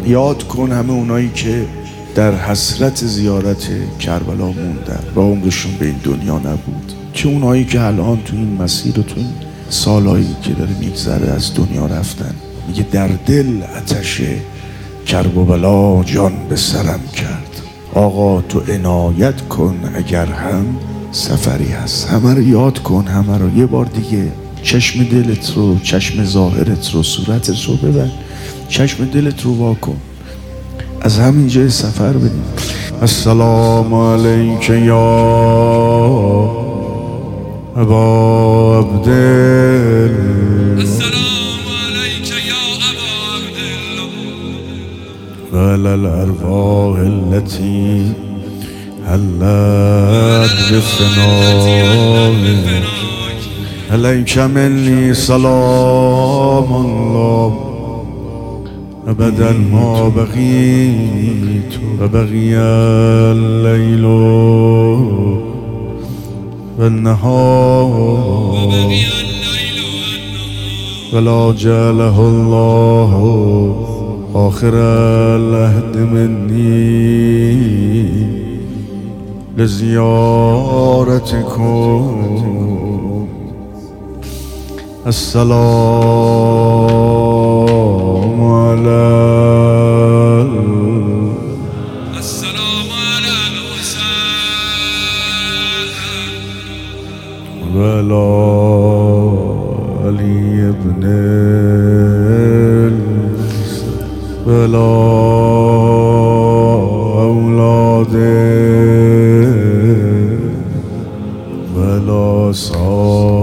یاد کن همه اونایی که در حسرت زیارت کربلا موندن و عمرشون به این دنیا نبود، چه اونایی که الان تو این مسیر و تو این سالهایی که داره میگذره از دنیا رفتن. میگه در دل آتش کرب و بلا جان به سرم کرد. آقا تو عنایت کن اگر هم سفری هست. همه رو یاد کن، همه رو یه بار دیگه. چشم دلت رو، چشم ظاهرت رو، صورتت رو ببند، چشم دلت رو واکن، از همینجا سفر بدیم. السلام علیک یا ابا عبدالله، السلام علیک یا ابا عبدالله، و علی الارواح التي حلت بفنائک، علیک منی سلام الله ابدا ما بقیت و بقی اللیل و النهار ولا جعله الله آخر العهد منی لزیارتکم. السلام على الحسين ولا علي ابن ولا أولاده ولا صاحب